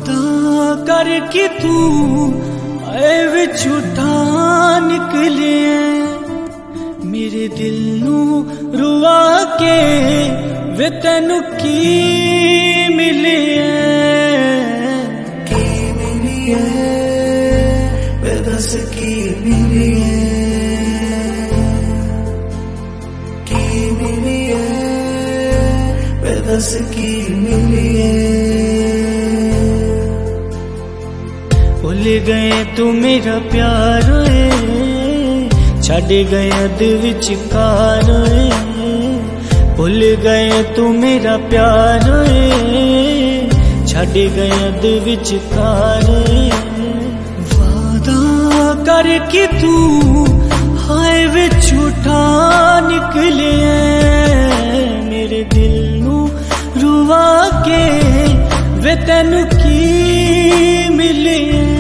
वादा कर कि तू ऐ विच उठा निकले मेरे दिल नू रुआ के वे तैनू की मिले दस की मिली दस की मिली भुल गए तू मेरा प्यार छड़ गए अध विचकार भुल गए तू मेरा प्यार छड़ गए अध विचकार वादा कर कि तू हाय विच उठा निकले मेरे दिल नू रुआ के वे तैनू की मिले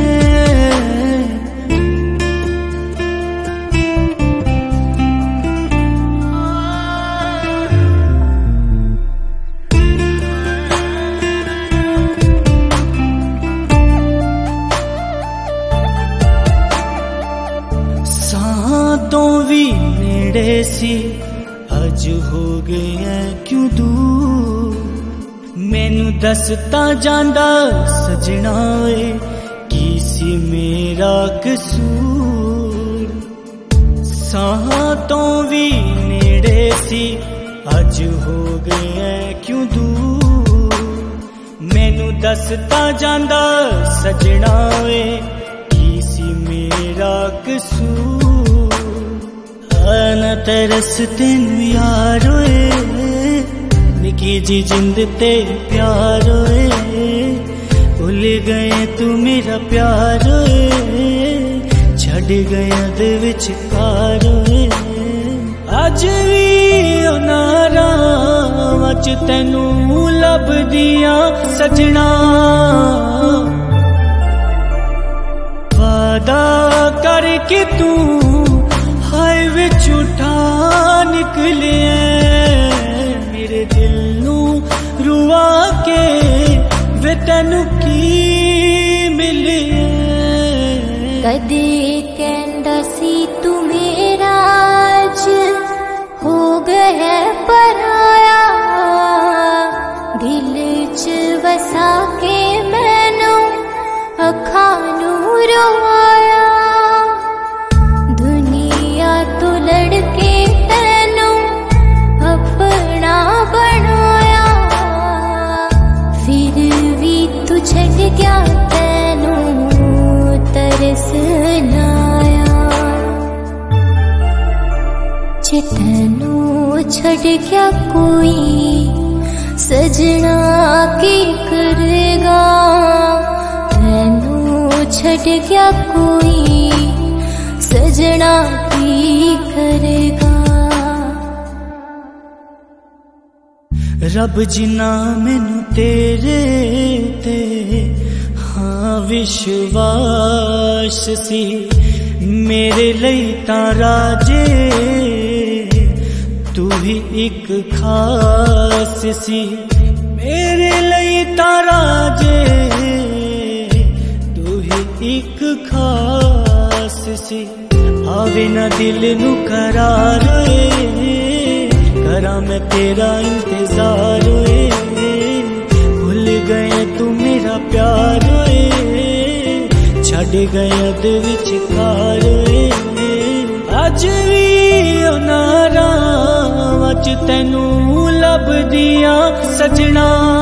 सातों भी नेड़े सी अज हो गए क्यों दूर मैनू दसता जांदा सजना की सी मेरा कसूर सातों भी नेड़े सी अज हो गए क्यों दूर मैनू दसता जांदा सजना की सी मेरा कसूर न तरस तेन यार निकी जी जिंद ते प्यार भूल गए तू मेरा प्यार छड़ गया दे विचकार अज भी नारां च तैनू लभदियां सजना वादा कर कि तू हाय विच उठा निकले मेरे दिल नू रुआ के वे तैनू की मिले कदे कहंदा सी तू मेरा अज हो गया पराया दिल च वसा के मैनू अखां नू रोया तू लड़के तैनू अपना बनाया फिर भी तू छड़ गया तैनू तरस नाया जे तैनू छड़ गया कोई सजना की करेगा तैनू छड़ गया कोई सजना की करेगा रब जिन्ना मैनू तेरे ते हाँ विश्वास सी मेरे लई तां राजे तू ही एक खास सी मेरे लई तां राजे तू ही एक खास सी आवे ना दिल नू करार करा मैं तेरा इंतजार भूल गए तू मेरा प्यार छड़ गए अध विचकार अज भी नारां च तैनू लभदियां सजना